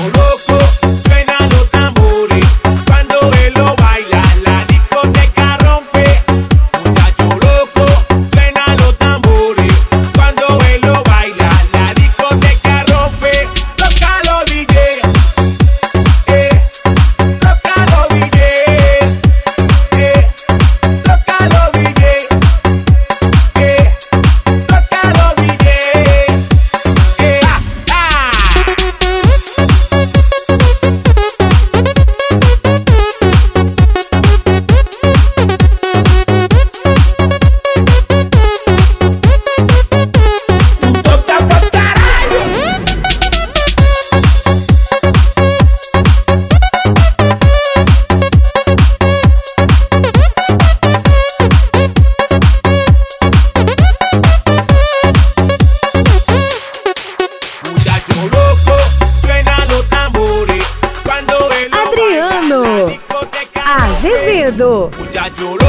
loco, suena los tambores. Cuando él lo baila, la discoteca rompe. Muchacho loco, suena los tambores. Cuando él lo baila, la discoteca rompe. Tócalo, DJ. Tócalo, DJ. Tócalo, DJ. Tócalo, DJ. Toca pra caralho! Muchacho loco, suena los tambores. Cuando él lo baila, Adriano la discoteca rompe. Azevedo. Muchacho loco.